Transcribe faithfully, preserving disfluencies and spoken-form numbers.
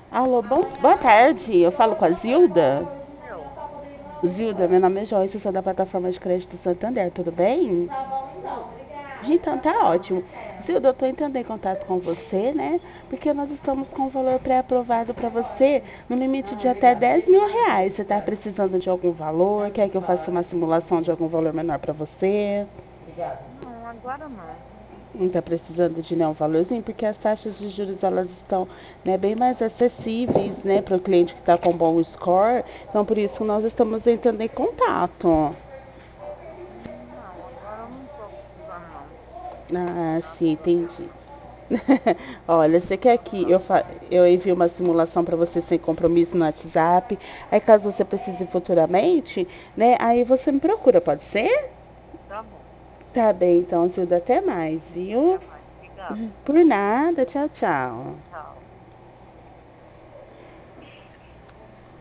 Alô, bom, boa tarde. Eu falo com a Zilda. Eu? Zilda, meu nome é Joyce, eu sou da plataforma de crédito Santander, tudo bem? Tudo. Então tá ótimo. Zilda, eu tô entrando em contato com você, né? Porque nós estamos com um valor pré-aprovado para você no limite de até dez mil reais. Você tá precisando de algum valor? Quer que eu faça uma simulação de algum valor menor para você? Não, agora não. Não está precisando de nenhum valorzinho, porque as taxas de juros elas estão, né, bem mais acessíveis, né, para o cliente que está com bom score. Então, por isso nós estamos entrando em contato. Hum, Não, agora eu não tô precisando não. Ah, Graças sim, a Deus. entendi. Olha, você quer que eu, fa eu envie uma simulação para você sem compromisso no WhatsApp? Aí, caso você precise futuramente, né, aí você me procura, pode ser? Tá bom. Tá bem, então, Zilda, até mais, viu? Até mais. Obrigada. Por nada, tchau, tchau. Tchau.